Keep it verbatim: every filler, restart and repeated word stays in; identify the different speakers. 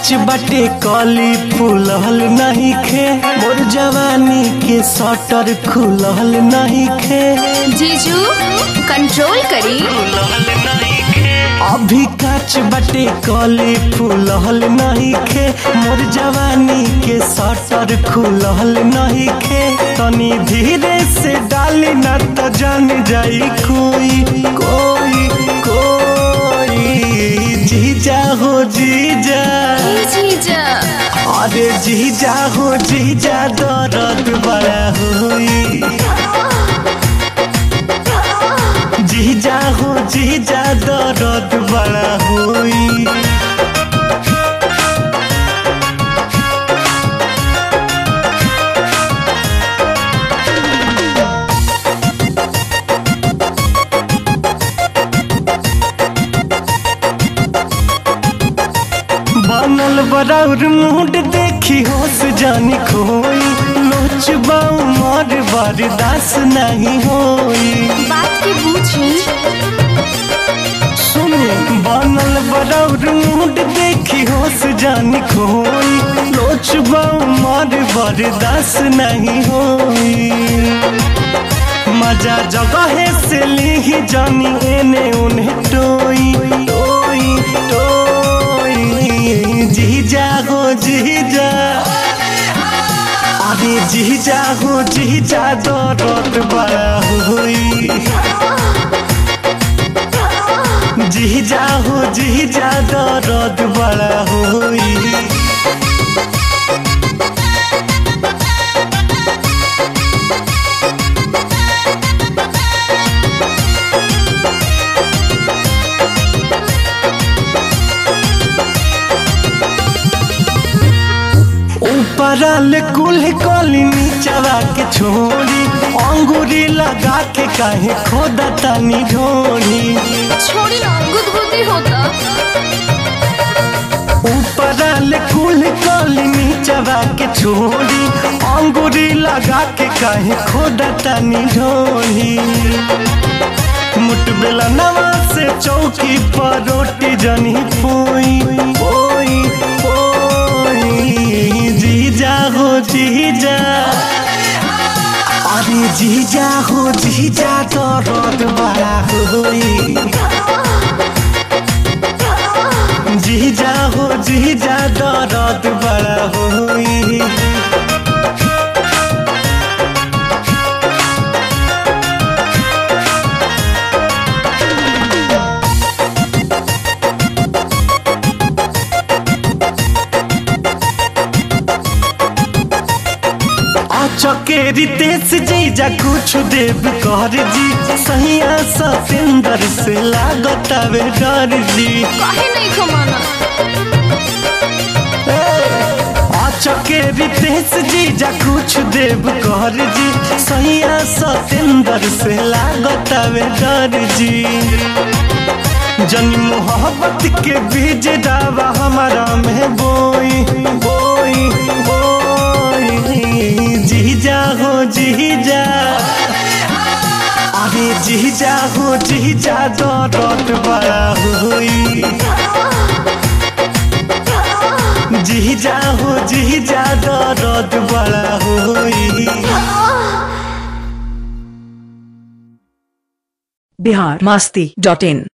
Speaker 1: काच बाटे कली फूलल नहीं खे मोर जवानी के शटर खुलल नहीं खे
Speaker 2: जीजू कंट्रोल करी
Speaker 1: अभी काच बाटे कली फूलल नहीं खे मोर जवानी के शटर खुलल नहीं खे तनी धीरे से डाली ना तो जान जाई कोई कोई कोई जीजा हो जीजा
Speaker 2: जीजा
Speaker 1: अरे जीजा हो जीजा दर्द बड़ा हुई जीजा हो जीजा दर्द बड़ा हुई बनल बराउर मूड देखी होश जानी खोई लोच बाऊ मार बर्दाश्त नहीं होई
Speaker 2: बात की पूछी
Speaker 1: सुने बनल बराउर मूड देखी होश जानी खोई लोच बाऊ मार बर्दाश्त नहीं होई मजा जगह से ली जानी एने उन्हें टोई टोई टोई जीजा हो जीजा अरे जीजा हो जीजा दर्द बड़ा हुई जीजा हो जीजा दर्द बड़ा हुई ऊपरल कुल कली नीचवा के छोड़ी अंगूरी लगा के काहे खोदा तनी ढोड़ी
Speaker 2: छोड़ी ना गुदगुदी होता
Speaker 1: ऊपरल कुल कली नीचवा के छोड़ी अंगूरी लगा के काहे खोदा तनी ढोड़ी मुठबेला नवा से चौकी पर रोटी जनी पोई पोई पोई जीजा हो जीजा अरे जीजा हो जीजा दर्द बड़ा हुई जीजा हो जीजा दर्द बड़ा हुई चकेरी तेज जीजा कुछ देव कर जी सहिया सतेंदर से लागत वे डर जी
Speaker 2: काहे नहीं खमाना
Speaker 1: चकेरी तेज जीजा कुछ देव कर जी सहिया सतेंदर से लागत वे डर जी जन मोहब्बत के बीज डावा हमारा में बोई बोई बोई जीजा हो जीजा अरे जीजा हो जीजा दर्द बड़ा हुई जीजा हो जीजा दर्द बड़ा हुई
Speaker 3: बिहार मस्ती डॉट इन